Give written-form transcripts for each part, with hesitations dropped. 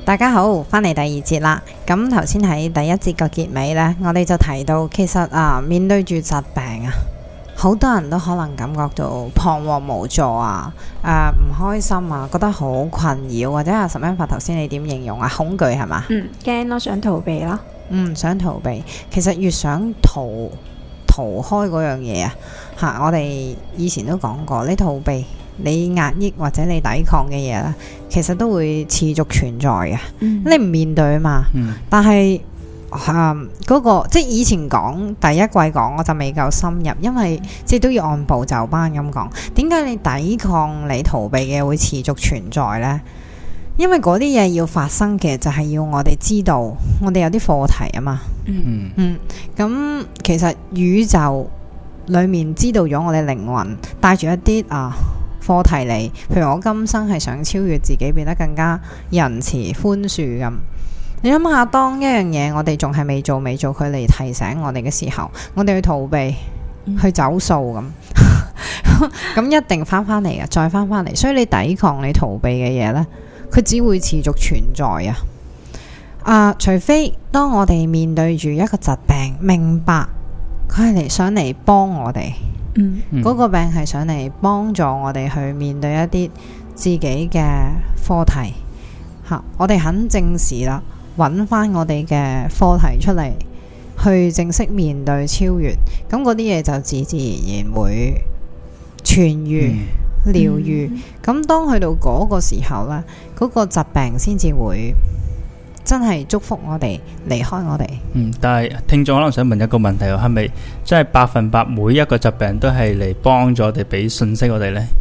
大家好，翻嚟第二節啦。咁頭先喺第一節個結尾呢，我哋就提到其實面對住疾病啊，好多人都可能感覺到彷徨無助啊，唔開心啊，覺得好困擾，或者阿Samantha頭先你點形容啊？恐懼係嘛？ 驚咯，想逃避咯。 想逃避。其實越想逃開嗰樣嘢啊，我哋以前都講過，你逃避、你壓抑或者你抵抗嘅嘢咧，其實都會持續存在嘅。你唔面對啊嘛。但係嗰個即係以前講第一季講我就未夠深入，因為即係都要按部就班咁講。點解你抵抗你逃避嘅會持續存在呢？因為嗰啲嘢要發生嘅就係要我哋知道我哋有啲課題啊嘛。咁其實宇宙裏面知道咗我哋靈魂帶住一啲課題嚟，譬如我今生係想超越自己，變得更加仁慈寬恕咁。你諗下，當一樣嘢我哋仲係未做，佢嚟提醒我哋嘅時候，我哋去逃避、去走數咁，咁一定翻返嚟嘅，再翻返嚟。所以你抵抗你逃避嘅嘢呢，佢只會持續存在啊！除非當我哋面對住一個疾病，明白佢係想嚟幫我哋，嗰個病係想嚟幫助我哋去面對一啲自己嘅課題，我哋肯正視啦，揾翻我哋嘅課題出嚟，去正式面對超越，咁嗰啲嘢就自自然然會痊愈。療愈，咁當去到嗰個時候呢，嗰個疾病先至會真係祝福我哋，離開我哋。 但係聽眾可能想問一個問題，係咪真係100%每一個疾病都係嚟幫助我哋，俾信息我哋呢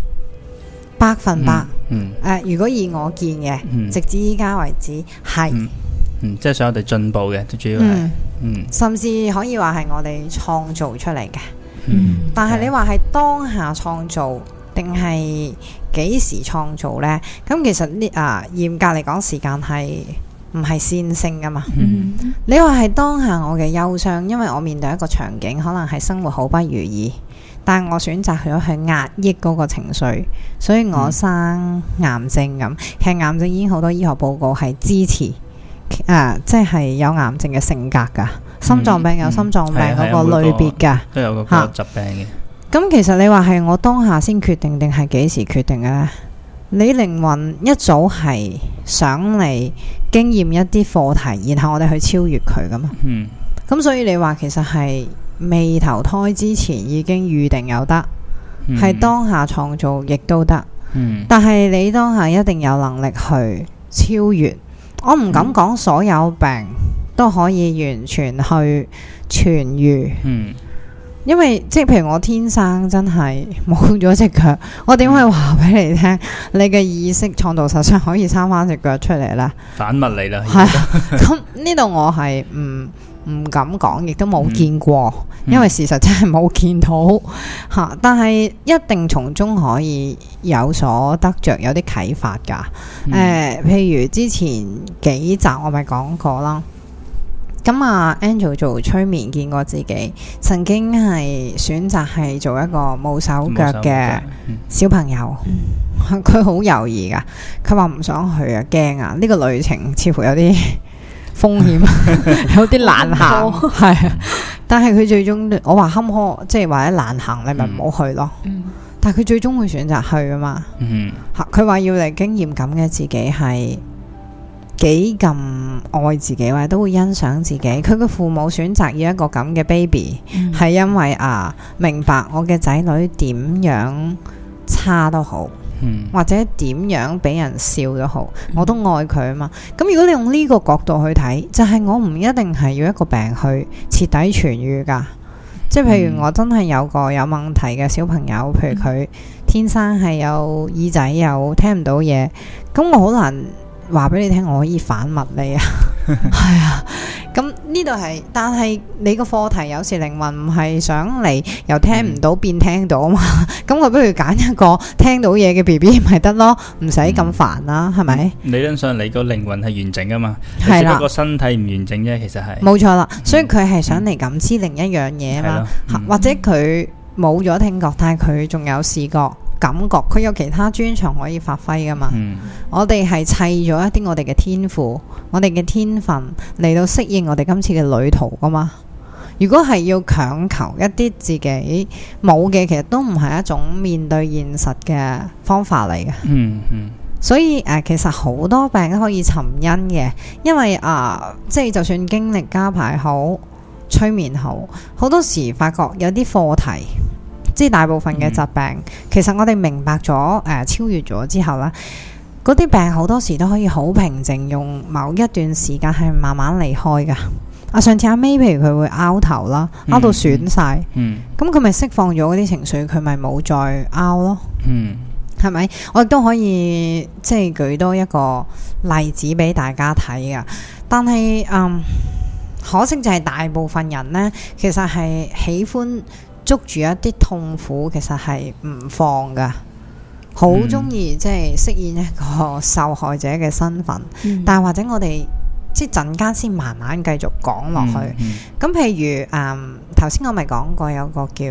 ？100%。 如果以我見嘅，直至依家為止係， 即係想我哋進步嘅，主要係， 甚至可以話係我哋創造出嚟嘅。但係你話係當下創造，定係幾時創造呢？咁其實呢嚴格嚟講，時間係唔係線性噶嘛？你話係當下我嘅憂傷，因為我面對一個場景，可能係生活好不如意，但係我選擇咗去壓抑嗰個情緒，所以我生癌症咁。其實癌症已經好多醫學報告係支持，即係有癌症嘅性格噶，心臟病有心臟病嗰個類別噶， 都有嗰個疾病嘅。 咁其實你話係我當下先決定，定係幾時決定嘅呢？你靈魂一早係想嚟經驗一啲課題，然後我哋去超越佢噶嘛。咁所以你話其實係未投胎之前已經預定有得，係當下創造亦都得。但係你當下一定有能力去超越。我唔敢講所有病都可以完全去痊愈。因為即係譬如我天生真係冇咗隻腳，我點可以話俾你聽？你嘅意識創造實上可以生翻隻腳出嚟呢？ 反物理啦。 係咁呢度我係唔敢講，亦都冇見過，因為事實真係冇見到但係一定從中可以有所得着，有啲啟發噶。譬如之前幾集我咪講過啦。咁Angel 做催眠見過自己，曾經係選擇係做一個冇手腳嘅小朋友，佢好猶豫噶，佢話唔想去啊，驚啊，呢個旅程似乎有啲風險，有啲難行，係但係佢最終我話坎坷，即係或者難行，你咪唔好去咯。但係佢最終會選擇去啊嘛。佢話要嚟經驗咁嘅自己係幾咁愛自己，或者都會欣賞自己。佢嘅父母選擇要一個咁嘅 baby，係因為明白我嘅仔女點樣差都好，或者點樣俾人笑都好，我都愛佢啊嘛。咁如果你用呢個角度去睇，就係我唔一定係要一個病去徹底痊愈噶。即係譬如我真係有個有問題嘅小朋友，譬如佢天生係有耳仔又聽唔到嘢，咁我好難話俾你聽我可以反物理啊。係啊，咁呢度係，但係你個課題有時靈魂唔係想嚟由聽唔到變聽到啊嘛。咁我不如揀一個聽到嘢嘅 BB 咪得咯，唔使咁煩啦，係咪？理論上你個靈魂係完整噶嘛， 係啦， 只不過身體唔完整啫，其實係冇錯啦。所以佢係想嚟感知另一樣嘢啊嘛，或者佢冇咗聽覺，但係佢仲有視覺， 感覺，佢有其他專長可以發揮噶嘛。我哋係砌咗一啲我哋嘅天賦，我哋嘅天分嚟到適應我哋今次嘅旅途噶嘛。如果係要強求一啲自己冇嘅，其實都唔係一種面對現實嘅方法嚟嘅。所以其實好多病都可以尋因嘅，因為即係就算經歷家排好、催眠好，好多時發覺有啲課題，即係大部分嘅疾病，其實我哋明白咗超越咗之後呢，嗰啲病好多時都可以好平靜，用某一段時間係慢慢離開噶。上次阿 May 譬如佢會拗頭啦，拗到損晒，咁佢咪釋放咗嗰啲情緒，佢咪冇再拗咯。係咪？我亦都可以即係舉多一個例子俾大家睇啊！但係可惜就係大部分人呢，其實係喜歡捉住一啲痛苦，其實係唔放噶，好中意即係飾演一個受害者嘅身份。但係或者我哋即係陣間先慢慢繼續講落去。咁譬如頭先我咪講過有個叫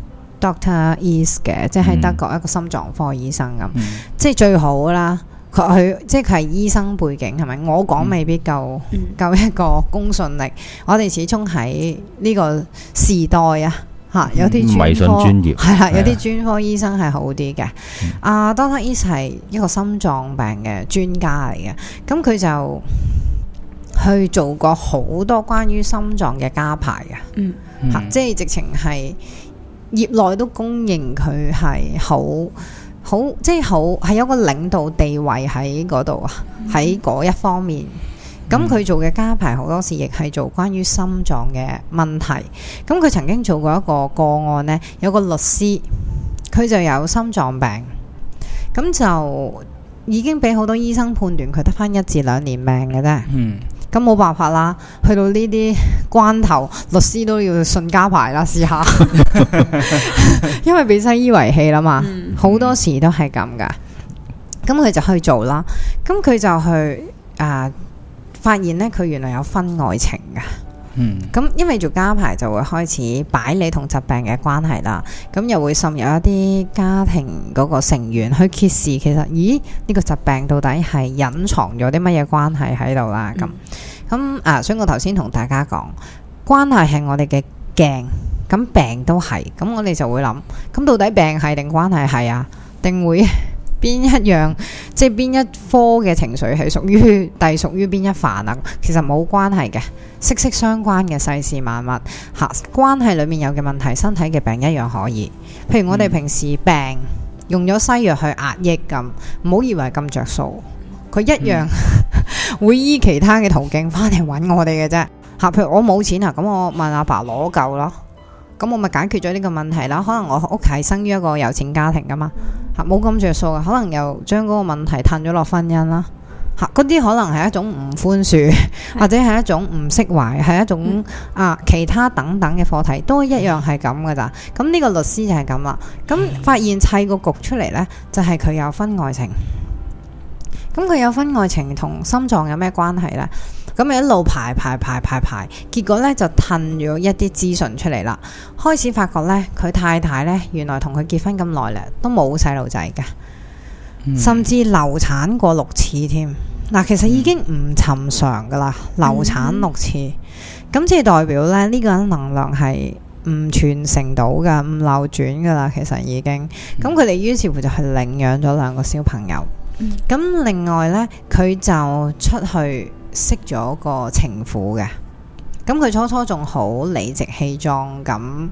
Dr. East 嘅，即係德國一個心臟科醫生咁，即係最好啦。佢即係佢係醫生背景，係咪？我講未必夠一個公信力。我哋始終喺呢個時代有啲迷信專業係啦，有啲專科醫生係好啲嘅。Dr. East 係一個心臟病嘅專家嚟嘅，咁佢就去做過好多關於心臟嘅家排嘅，即係直情係。業內都公認佢係好即係好係有個領導地位喺嗰度啊，喺嗰一方面。咁佢做嘅家排好多時亦係做關於心臟嘅問題。咁佢曾經做過一個個案呢，有個律師佢就有心臟病，咁就已經俾好多醫生判斷佢得返1至2年命嘅啫。咁冇辦法啦，去到呢啲關頭，律師都要信家排啦，試下，因為俾西醫遺棄啦嘛，好多時都係咁噶。咁佢就去做啦，咁佢就去發現呢，佢原來有婚外情噶。咁因為做家排就會開始擺你同疾病嘅關係啦，咁又會滲入一啲家庭嗰個成員去揭示，其實呢個疾病到底係隱藏咗啲乜嘢關係喺度啦。咁所以我頭先同大家講，關係係我哋嘅鏡，咁病都係，咁我哋就會諗，咁到底病係定關係係啊？定會邊一樣，即係邊一科嘅情緒係屬於邊一範啊？其實冇關係嘅，息息相關嘅世事萬物關係裏面有嘅問題，身體嘅病一樣可以。譬如我哋平時病用咗西藥去壓抑咁，唔好以為咁着數，佢一樣會依其他嘅途徑翻嚟揾我哋嘅啫。譬如我冇錢咁我問阿爸攞夠咯。咁我咪解決咗呢個問題啦。可能我屋企生於一個有錢家庭噶嘛，冇咁着數嘅，可能又將嗰個問題褪咗落婚姻啦。嗰啲可能係一種唔寬恕，或者係一種唔釋懷，係一種其他等等嘅課題，都一樣係咁噶咋。咁呢個律師就係咁啦。咁發現砌個局出嚟呢，就係佢有婚外情。咁佢有婚外情同心臟有咩關係呢？咁咪一路排，結果呢就褪咗一啲資訊出嚟啦。開始發覺呢，佢太太呢原來同佢結婚咁耐咧，都冇細路仔嘅，甚至流產過6次添。其實已經唔尋常噶啦，流產6次，咁即係代表呢，呢個人能量係唔傳承到噶，唔流轉噶啦。其實已經，咁佢哋於是乎就係領養咗2個小朋友。咁另外呢，佢就出去識咗個情婦嘅。咁佢初仲好理直氣壯咁，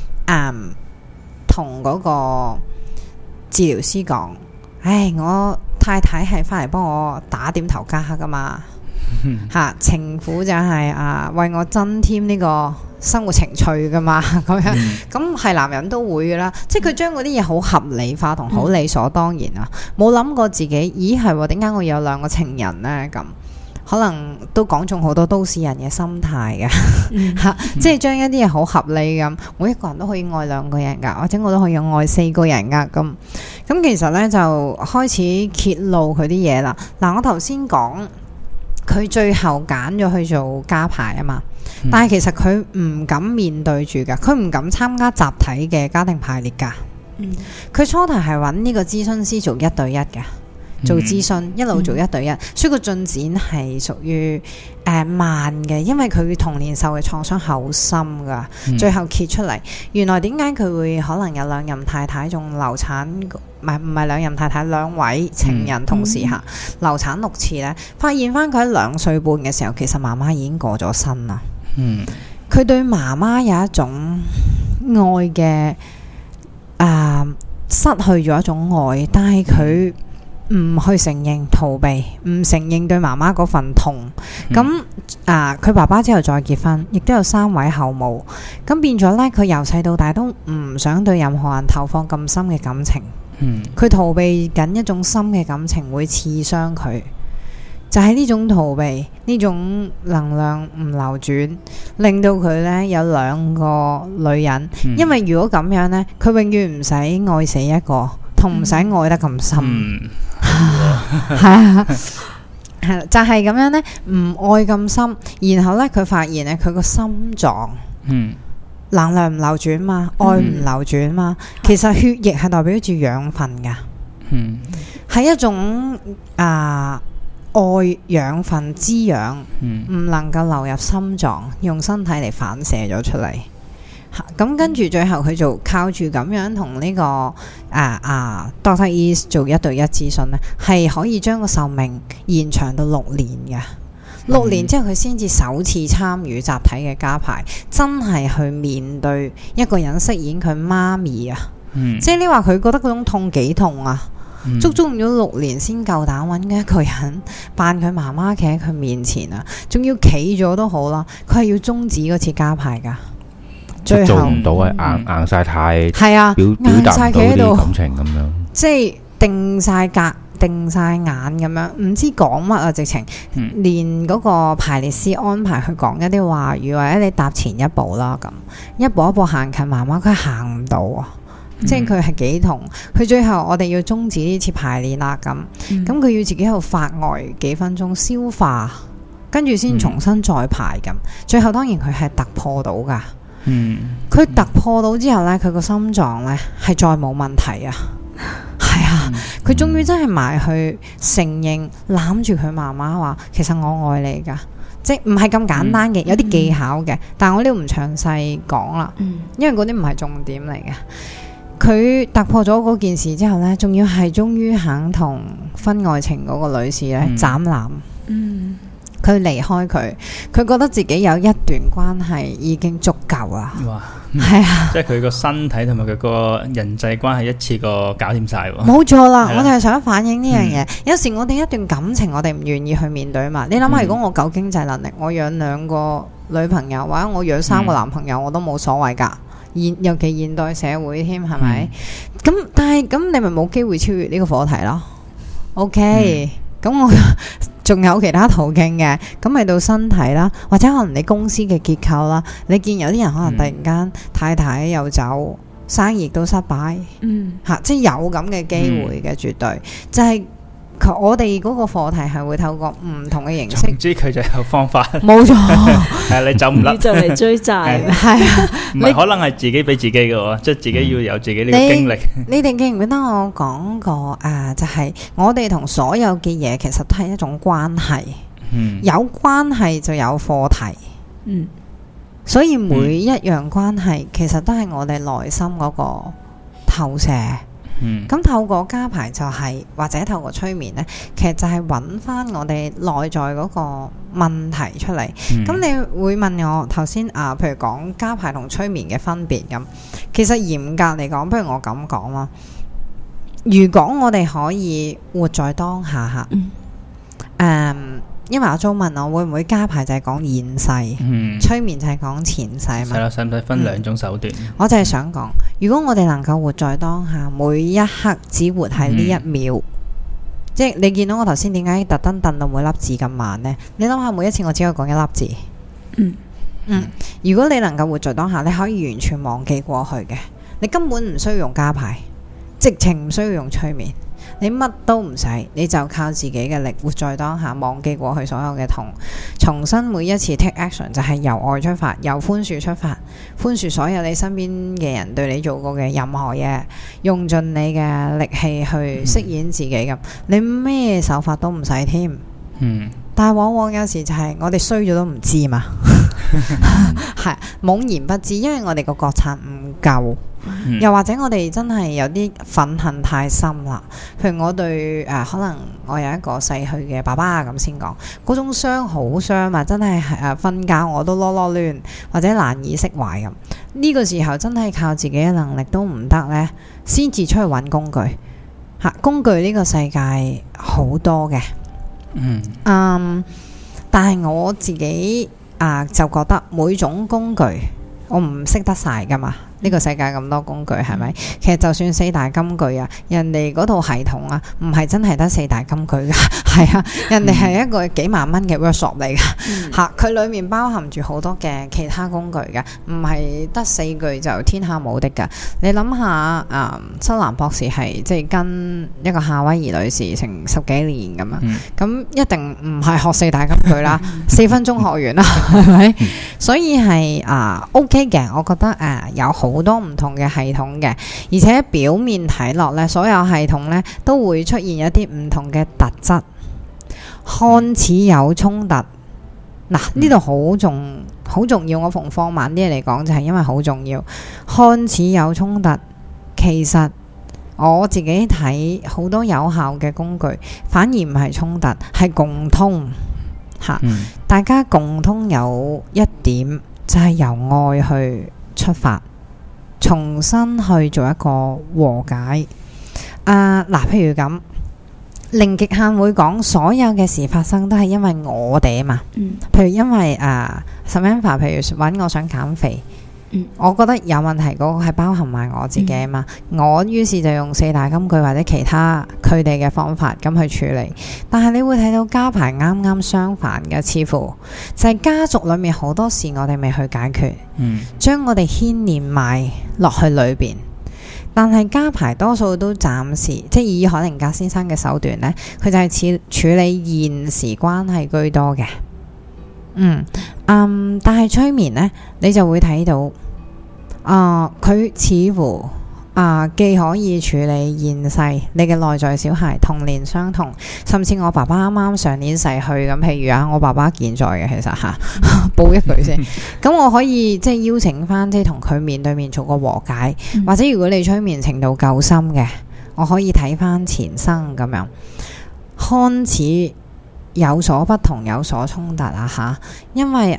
同嗰個治療師講：我太太係翻嚟幫我打點頭家噶嘛，情婦就係為我增添呢個生活情趣噶嘛，咁樣咁係男人都會噶啦，即係佢將嗰啲嘢好合理化同好理所當然啊，冇諗過自己，咦係點解我有2個情人呢？咁可能都講中好多都市人嘅心態嘅，即係將一啲嘢好合理咁，每一個人都可以愛2個人噶，或者我都可以愛4個人噶，咁其實呢，就開始揭露佢啲嘢啦。我頭先講佢最後揀咗去做家排啊嘛。但係其實佢唔敢面對住噶，佢唔敢參加集體嘅家庭排列噶， 佢初頭係揾呢個諮詢師做1對1嘅。做諮詢一路做1對1，所以個進展係屬於慢嘅，因為佢童年受嘅創傷好深噶。最後揭出嚟，原來點解佢會可能有2任太太仲流產，唔係2任太太2位情人同時下流產6次呢？發現翻佢喺2歲半嘅時候，其實媽媽已經過咗身啦。佢對媽媽有一種愛嘅失去咗一種愛，但係佢唔去承認，逃避，唔承認對媽媽嗰份痛。咁佢爸爸之後再結婚，亦都有3位後母。咁變咗呢，佢由細到大都唔想對任何人投放咁深嘅感情。佢逃避緊一種深嘅感情會刺傷佢，就係呢種逃避，呢種能量唔流轉，令到佢呢有2個女人。因為如果咁樣呢，佢永遠唔使愛死一個，同唔使愛得咁深。係啊，就係咁樣呢，唔愛咁深，然後呢，佢發現呢，佢個心臟能量唔流轉嘛，愛唔流轉嘛。其實血液係代表住養分噶，係一種愛養分滋養，唔能夠流入心臟，用身體嚟反射咗出嚟。咁跟住最後佢就靠住咁樣同呢個Dr. East 做1對1諮詢呢，係可以將個壽命延長到6年嘅。6年之後佢先至首次參與集體嘅家排，真係去面對一個人飾演佢媽咪啊。即係你話佢覺得嗰種痛幾痛啊？足足用咗6年先夠膽揾一個人扮佢媽媽企喺佢面前啊，仲要企咗都好啦，佢係要終止嗰次家排噶。最後做唔到啊，硬晒太係啊， 表達唔到啲感情咁樣， 即係定晒格、定晒眼咁樣，唔知講乜啊！直情連嗰個排列師安排佢講一啲話語，或者你踏前一步啦，咁一步一步行近媽媽，佢行唔到啊！即係佢係幾痛，佢最後我哋要終止呢次排練啦，咁佢要自己喺度發呆幾分鐘消化，跟住先重新再排咁。最後當然佢係突破到噶。佢突破到之後呢，佢個心臟呢係再冇問題啊，係啊，佢終於真係埋去承認攬住佢媽媽話，其實我愛你噶，即係唔係咁簡單嘅，有啲技巧嘅，但係我呢度唔詳細講啦，因為嗰啲唔係重點嚟嘅。佢突破咗嗰件事之後呢，仲要係終於肯同婚外情嗰個女士呢斬纜。佢離開佢，佢覺得自己有一段關係已經足夠啦。哇，係啊， 即係佢個身體同埋佢個人際關係一次過搞掂晒。 冇錯啦，我哋係想反映呢樣嘢。有時我哋一段感情，我哋唔願意去面對嘛。你諗下，如果我夠經濟能力，我養2個女朋友，或者我養3個男朋友，我都冇所謂噶。尤其現代社會添，係咪？咁但係咁，你咪冇機會超越呢個課題咯。OK，咁我。仲有其他途徑嘅，咁咪到身體啦，或者可能你公司嘅結構啦。你見有啲人可能突然間太太又走，生意都失敗，即係有咁嘅機會嘅，絕對就係我哋嗰個課題係會透過唔同嘅形式。 唔知佢就有方法， 冇錯， 係你走唔甩， 就嚟追債， 係啊， 唔係可能係自己俾自己嘅喎，即係自己要有自己呢個經歷。 你哋記唔記得我講過就係我哋同所有嘅嘢其實都係一種關係，有關係就有課題，所以每一樣關係其實都係我哋內心嗰個投射。咁透過家排就係或者透過催眠呢，其實就係揾翻我哋內在嗰個問題出嚟。咁你會問我頭先譬如講家排同催眠嘅分別咁，其實嚴格嚟講，不如我咁講啦。如果我哋可以活在當下因為阿 Jo 問我會唔會家排就係講現世，催眠就係講前世嘛。 係啦，使唔使分2種手段？ 我就係想講，如果我哋能夠活在當下，每一刻只活喺呢1秒，即係你見到我頭先點解特登燉到每粒字咁慢呢？你諗下，每一次我只可以講1粒字。如果你能夠活在當下，你可以完全忘記過去嘅，你根本唔需要用家排，直情唔需要用催眠。 你乜都唔使，你就靠自己嘅力活在當下，忘記過去所有嘅痛，重新每一次 take action 就係由愛出發，由寬恕出發，寬恕所有你身邊嘅人對你做過嘅任何嘢，用盡你嘅力氣去飾演自己咁，你咩手法都唔使添。但係往往有時就係我哋衰咗都唔知嘛，係懵然不知，因為我哋個覺察唔夠，又或者我哋真係有啲憤恨太深啦。譬如我對可能我有一個逝去嘅爸爸咁先講，嗰種傷好傷啊，真係瞓覺我都囉囉攣，或者難以釋懷咁。呢個時候真係靠自己嘅能力都唔得呢，先至出去揾工具。工具呢個世界好多嘅。但係我自己就覺得每種工具我唔識得晒噶嘛，呢個世界咁多工具係咪？其實就算四大金句啊，人哋嗰套系統啊，唔係真係得四大金句噶，係啊，人哋係一個幾萬蚊嘅 workshop 嚟噶，吓，佢裏面包含住好多嘅其他工具噶，唔係得四句就天下無敵噶。你諗下，新蘭博士係即係跟一個夏威夷女士成10幾年咁啊，咁一定唔係學四大金句啦，4分鐘學完啦，係咪？所以係OK 嘅，我覺得有好多唔同嘅系統嘅，而且表面睇落呢，所有系統呢都會出現一啲唔同嘅特質，看似有衝突。嗱，呢度好重要，我逢放慢啲嚟講就係因為好重要。看似有衝突，其實我自己睇好多有效嘅工具，反而唔係衝突，係共通吓。大家共通有一點就係由愛去出發，重新去做一個和解。譬如咁，零極限會講所有嘅事發生都係因為我哋啊嘛。譬如因為Samantha，譬如揾我想減肥，我覺得有問題嗰個係包含埋我自己啊嘛。我於是就用四大金句或者其他佢哋嘅方法咁去處理。但係你會睇到家排啱啱相反嘅，似乎就係家族裏面好多事我哋未去解決，將我哋牽連埋落去裏邊。但係家排多數都暫時，即係以海靈格先生嘅手段呢，佢就係處理現時關係居多嘅。但係催眠呢，你就會睇到，佢似乎既可以處理現世你嘅內在小孩童年傷痛，甚至我爸爸啱啱上年逝去咁，譬如我爸爸健在嘅，其實報一句先，咁我可以即係邀請翻，即係同佢面對面做個和解，或者如果你催眠程度夠深嘅，我可以睇翻前生咁樣，看似有所不同，有所衝突因為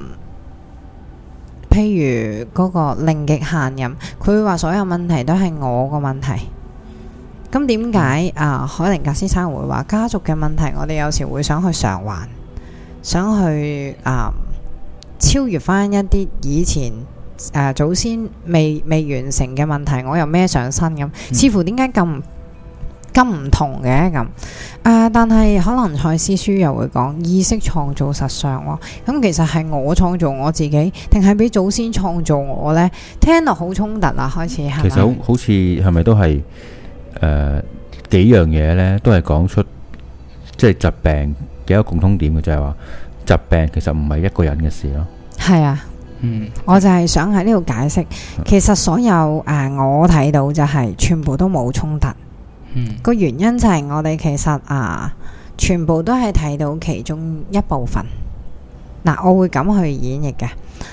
譬如嗰個零極限咁，佢會話所有問題都係我個問題。咁點解海靈格先生會話家族嘅問題，我哋有時會想去償還，想去超越翻一啲以前祖先未完成嘅問題，我又孭上身咁，似乎點解咁唔同嘅咁？但係可能賽斯書又會講意識創造實相喎，咁其實係我創造我自己，定係俾祖先創造我呢？聽落好衝突啊！開始係咪？其實好似係咪都係幾樣嘢呢？都係講出即係疾病嘅一個共通點嘅，就係話疾病其實唔係一個人嘅事咯。係啊， 我就係想喺呢度解釋，其實所有我睇到就係全部都冇衝突。個原因就係我哋其實全部都係睇到其中一部分。我會咁去演繹嘅。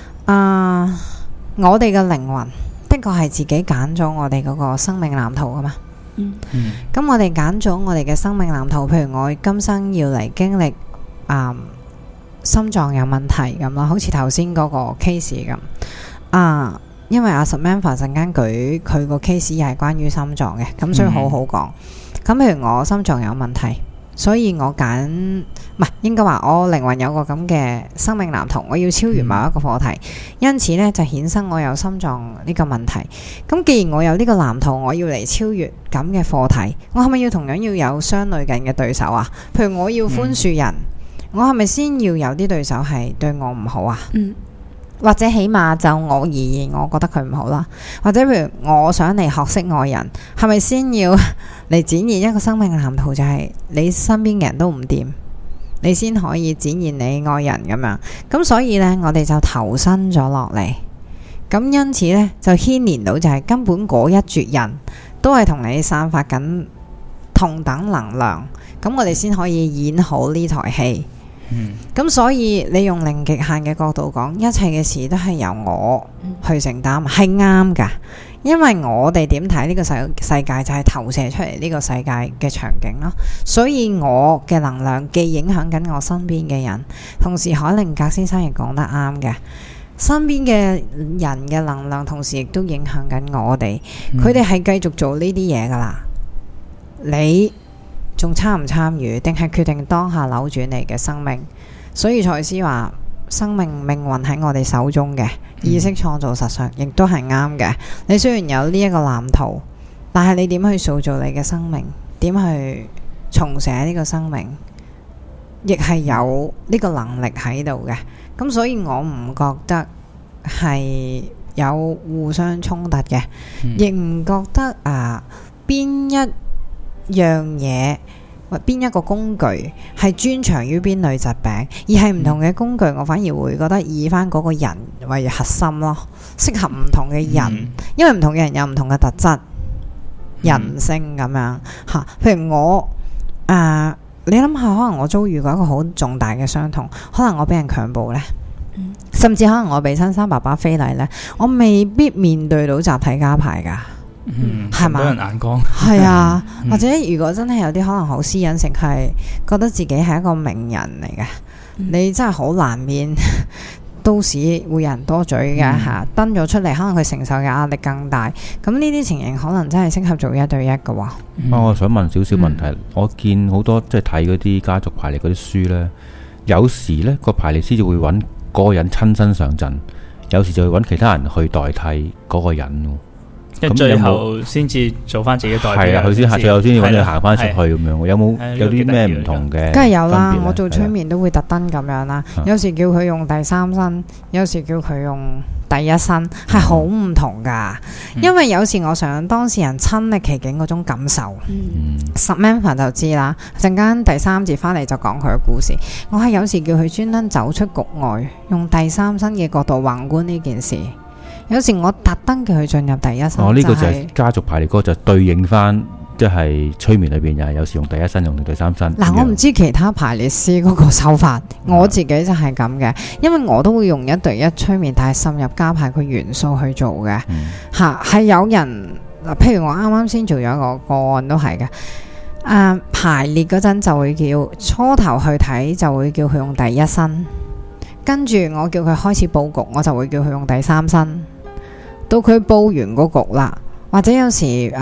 我哋嘅靈魂的確係自己揀咗我哋嗰個生命藍圖噶嘛。咁我哋揀咗我哋嘅生命藍圖，譬如我今生要嚟經歷心臟有問題咁啦，好似頭先嗰個 case 咁。因為Samantha 陣間舉佢個 case 又係關於心臟嘅，咁所以好好講。咁譬如我心臟有問題，所以我揀，唔係應該話我靈魂有個咁嘅生命藍圖，我要超越某一個課題，因此呢就衍生我有心臟呢個問題。咁既然我有呢個藍圖，我要嚟超越咁嘅課題，我係咪要同樣要有相類近嘅對手啊？譬如我要寬恕人，我係咪先要有啲對手係對我唔好啊？ 或者起碼就我而言，我覺得佢唔好啦。或者譬如我想嚟學識愛人，係咪先要嚟展現一個生命嘅藍圖？就係你身邊嘅人都唔掂，你先可以展現你愛人咁樣。咁所以呢，我哋就投身咗落嚟。咁因此呢，就牽連到就係根本嗰一撮人都係同你散發緊同等能量，咁我哋先可以演好呢台戲。咁所以你用零極限嘅角度講，一切嘅事都係由我去承擔，係啱噶。因為我哋點睇呢個世界就係投射出嚟呢個世界嘅場景咯。所以我嘅能量既影響緊我身邊嘅人，同時海靈格先生亦講得啱嘅，身邊嘅人嘅能量同時亦都影響緊我哋。佢哋係繼續做呢啲嘢噶啦，你仲參唔參與，定係決定當下扭轉你嘅生命？所以賽斯話生命命運喺我哋手中嘅，意識創造實相亦都係啱嘅。你雖然有呢一個藍圖，但係你點去塑造你嘅生命，點去重寫呢個生命，亦係有呢個能力喺度嘅。咁所以我唔覺得係有互相衝突嘅，亦唔覺得邊一樣嘢或邊一個工具係專長於邊類疾病，而係唔同嘅工具，我反而會覺得以翻嗰個人為核心咯，適合唔同嘅人，因為唔同嘅人有唔同嘅特質、人性咁樣吓。譬如我你諗下，可能我遭遇過一個好重大嘅傷痛，可能我俾人強暴呢，甚至可能我被親生爸爸非禮呢，我未必面對到集體家排噶。係嘛？人眼光係啊，或者如果真係有啲可能好私隱性，係覺得自己係一個名人嚟嘅，你真係好難免都市會有人多嘴嘅吓，登咗出嚟，可能佢承受嘅壓力更大。咁呢啲情形可能真係適合做1對1嘅。 我想問少少問題，我見好多即係睇嗰啲家族排列嗰啲書呢，有時呢個排列師就會揾嗰個人親身上陣，有時就會揾其他人去代替嗰個人。 即係最後先至做翻自己代表。係啊， 佢先最後先至揾你行翻出去咁樣。有啲咩唔同嘅？ 梗係有啦，我做催眠都會特登咁樣啦。有時叫佢用第三身，有時叫佢用第一身，係好唔同噶。因為有時我想當事人親歷其境嗰種感受。Samantha 就知啦，陣間第3節翻嚟就講佢嘅故事。我係有時叫佢專登走出局外，用第三身嘅角度宏觀呢件事。有時我特登叫佢進入第一身。呢個就係家族排列嗰個，就對應翻即係催眠裏邊又係有時用第一身，用第三身。 嗱，我唔知其他排列師嗰個手法，我自己就係咁嘅，因為我都會用1對1催眠，但係滲入加排個元素去做嘅。係有人嗱，譬如我啱啱先做咗一個個案都係嘅。排列嗰陣就會叫初頭去睇，就會叫佢用第一身，跟住我叫佢開始佈局，我就會叫佢用第三身。到佢佈完個局啦，或者有時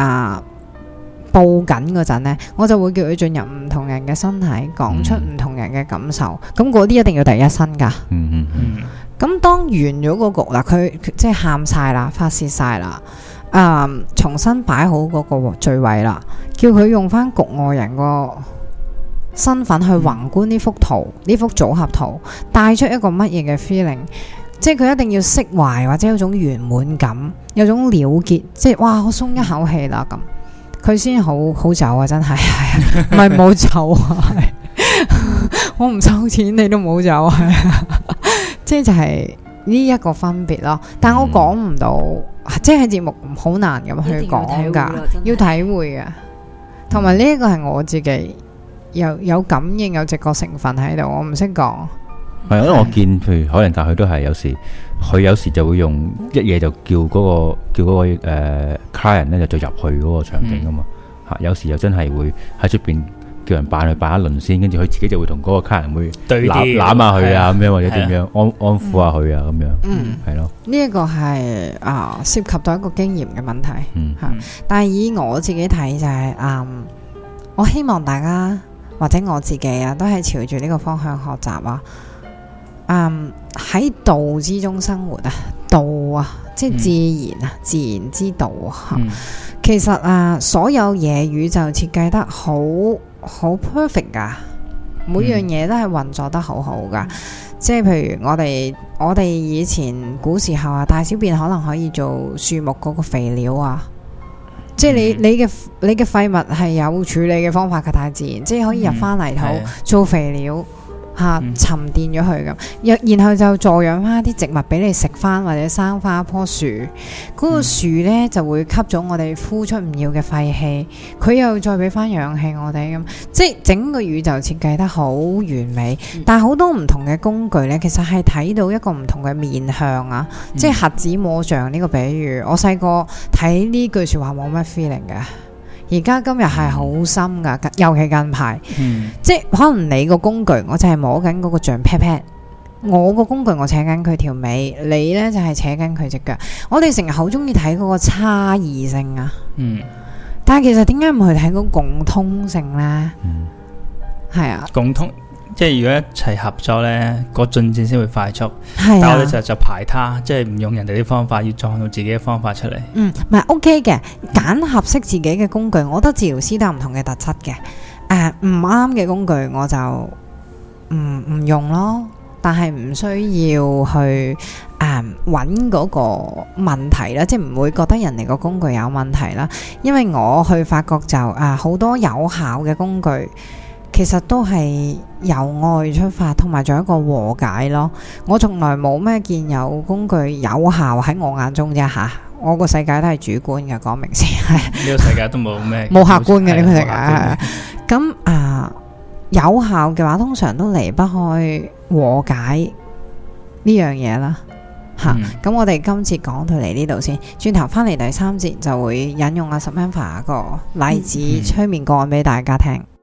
佈緊嗰陣呢，我就會叫佢進入唔同人嘅身體，講出唔同人嘅感受。咁嗰啲一定要第一身噶。咁當完咗個局啦，佢即係喊晒啦，發洩晒啦，重新擺好嗰個序位啦，叫佢用翻局外人個身份去宏觀呢幅圖，呢幅組合圖，帶出一個乜嘢嘅 feeling。即係佢一定要釋懷，或者有種圓滿感，有種了結，即係哇，我鬆一口氣啦咁，佢先好走啊！真係唔係冇走啊，我唔收錢你都冇走啊，即係就係呢一個分別咯。但我講唔到，即係喺節目好難咁去講噶，要體會嘅。同埋呢一個係我自己有感應、有直覺成分喺度，我唔識講。 係，因為我見譬如海靈格佢都係有時，佢有時就會用一嘢就叫嗰個client 咧就入去嗰個場景噶嘛。有時又真係會喺出邊叫人扮一輪先，跟住佢自己就會同嗰個 client 會攬下佢啊咁樣，或者點樣安撫下佢啊咁樣。係咯。呢一個係涉及到一個經驗嘅問題。但係以我自己睇就係我希望大家或者我自己都係朝住呢個方向學習啊。喺道之中生活道即係自然自然之道其實所有嘢宇宙設計得好 perfect 噶， 每樣嘢都係運作得好好噶。即係譬如我哋以前古時候啊，大小便可能可以做樹木嗰個肥料啊。即係你嘅廢物係有處理嘅方法嘅，大自然即係可以入翻泥土做肥料。沉澱咗佢咁，然後就助養翻啲植物俾你食翻，或者生翻一棵樹。嗰個樹呢就會吸咗我哋呼出唔要嘅廢氣，佢又再俾翻氧氣我哋咁，即係整個宇宙設計得好完美。但係好多唔同嘅工具呢，其實係睇到一個唔同嘅面向啊，即係瞎子摸象呢個比喻。我細個睇呢句說話冇乜 feeling 嘅。而家今日係好深噶，尤其近排，即係可能你個工具，我就係摸緊嗰個象 pat pat，我個工具我扯緊佢條尾，你呢就係扯緊佢隻腳。我哋成日好中意睇嗰個差異性啊，但係其實點解唔去睇嗰個共通性呢？係啊， 共通。即係如果一齊合作呢，個進展先會快速。 但係我哋就排他，即係唔用人哋啲方法，要創造自己嘅方法出嚟。 唔係 OK 嘅，揀合適自己嘅工具。我覺得治療師都有唔同嘅特質嘅。唔啱嘅工具我就唔用咯。但係唔需要去揾嗰個問題啦，即係唔會覺得人哋個工具有問題啦。因為我去發覺就好多有效嘅工具。其實都係由愛出發，同埋做一個和解咯。我從來冇咩見有工具有效喺我眼中啫吓，我個世界都係主觀嘅，講明先係。呢個世界都冇咩冇客觀嘅呢個世界。咁有效嘅話，通常都離不開和解呢樣嘢啦。吓，咁我哋今次講到嚟呢度先，轉頭翻嚟第3節就會引用阿 Samantha 個例子催眠個案俾大家聽。